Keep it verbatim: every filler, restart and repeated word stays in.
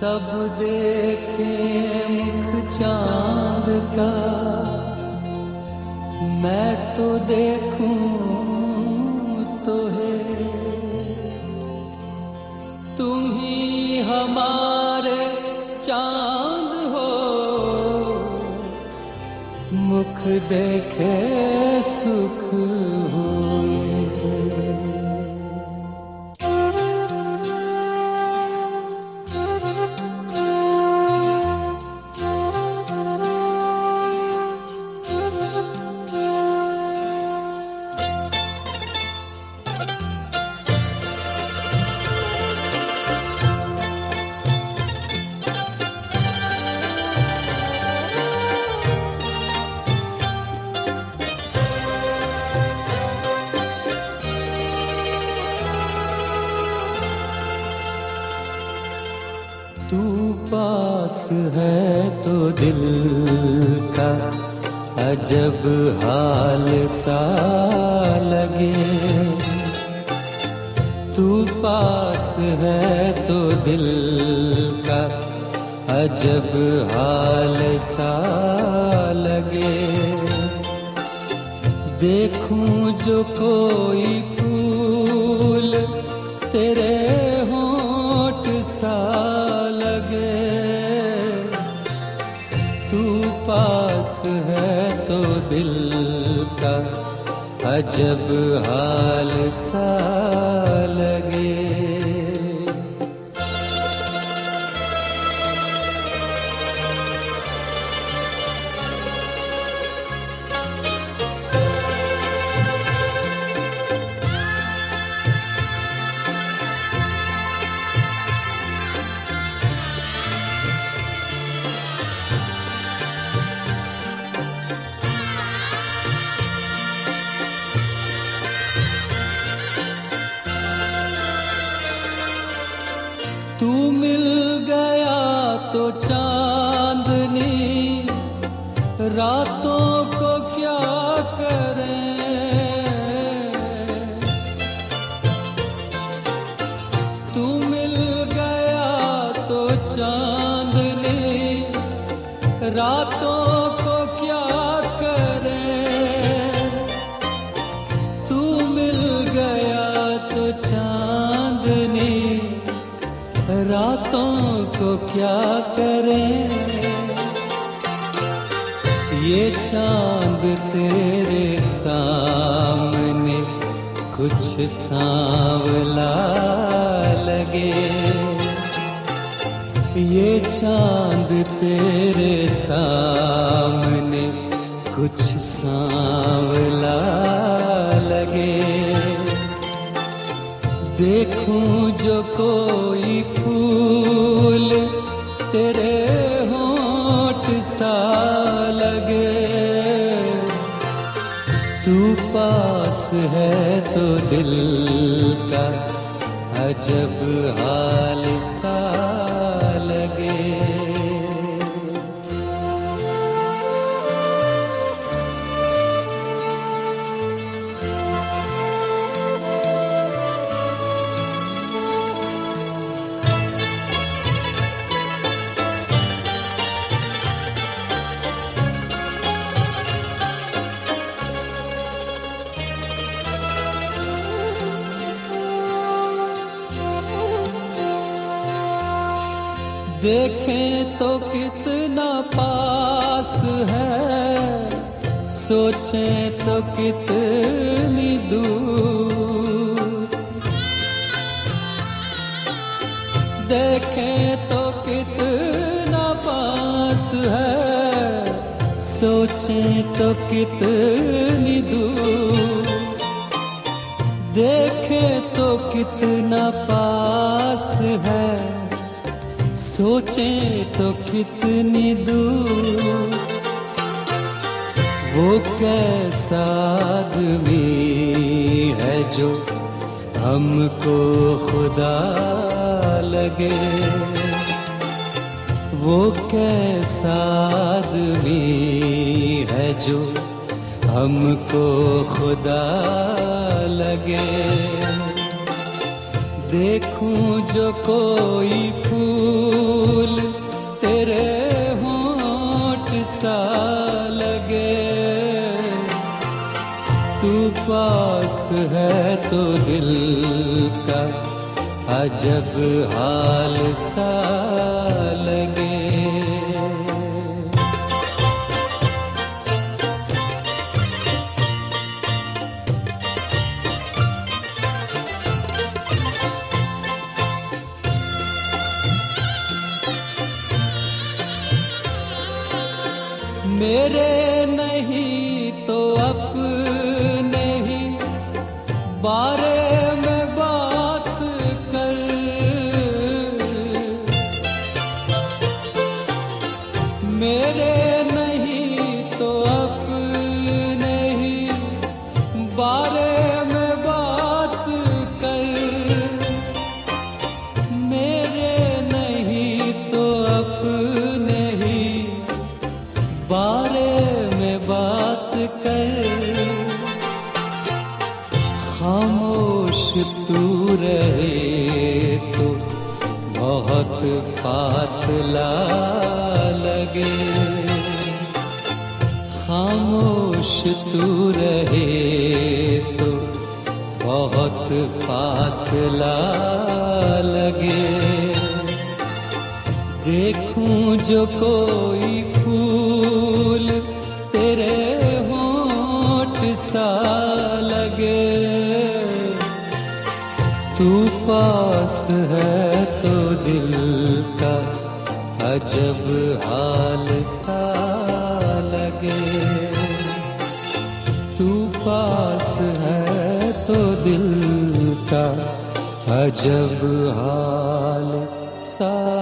सब देखे मुख चांद का, मैं तो देखूं तो है तुम ही हमारे चांद हो, मुख देखे सुख होए। तू पास है तो दिल का अजब हाल सा लगे, तू पास है तो दिल का अजब हाल सा लगे। देखूं जो कोई फूल तेरे होंठ सा लगे, तू पास है तो दिल का अजब हाल सा लगे। तू मिल गया तो चांदनी रातों को क्या करें, तू मिल गया तो चांदनी रातों को क्या करें, तू मिल गया तो चांदनी रातों को क्या करें। ये चांद तेरे सामने कुछ सांवला लगे, ये चांद तेरे सामने कुछ सांवला लगे। देखूं जो कोई फूल तेरे होंठ सा लगे, तू पास है तो दिल का अजब हाल सा लगे। देखें तो कितना पास है, सोचें तो कितनी दूर, देखें तो कितना पास है, सोचें तो कितनी दूर, देखें तो कितना पास है, सोचें तो कितनी दूर। वो कैसा आदमी है जो हमको खुदा लगे, वो कैसा आदमी है जो हमको खुदा लगे। देखूं जो कोई फूल तेरे होंठ सा लगे, तू पास है तो दिल का अजब हाल सा लगे। मेरे नहीं तो अपने ही बारे में बात कर, मेरे नहीं तो अपने ही बारे में बात कर, मेरे नहीं तो अपने ही बारे में बात कर। खामोश तू रहे तो बहुत फासला लगे, खामोश तू रहे तो बहुत फासला लगे। देखूं जो कोई फूल तेरे होंठ सा लगे, तू पास है तो दिल का अजब हाल सा लगे, तू पास है तो दिल का अजब हाल सा